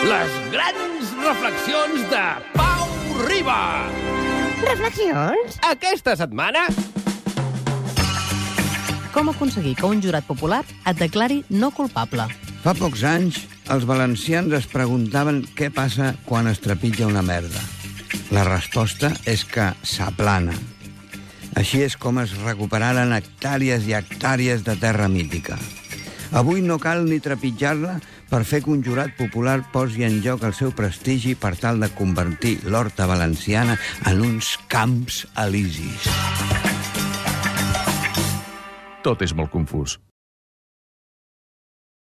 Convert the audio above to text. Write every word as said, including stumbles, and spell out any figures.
Les grans reflexions de Pau Riba. Reflexions? Aquesta setmana... Com aconseguir que un jurat popular et declari no culpable? Fa pocs anys, els valencians es preguntaven què passa quan es trepitja una merda. La resposta és que s'aplana. Així és com es recuperaren hectàrees i hectàrees de terra mítica. Avui no cal ni trepitjar-la per fer que un jurat popular posi en joc el seu prestigi per tal de convertir l'horta valenciana en uns camps elisis. Tot és molt confús.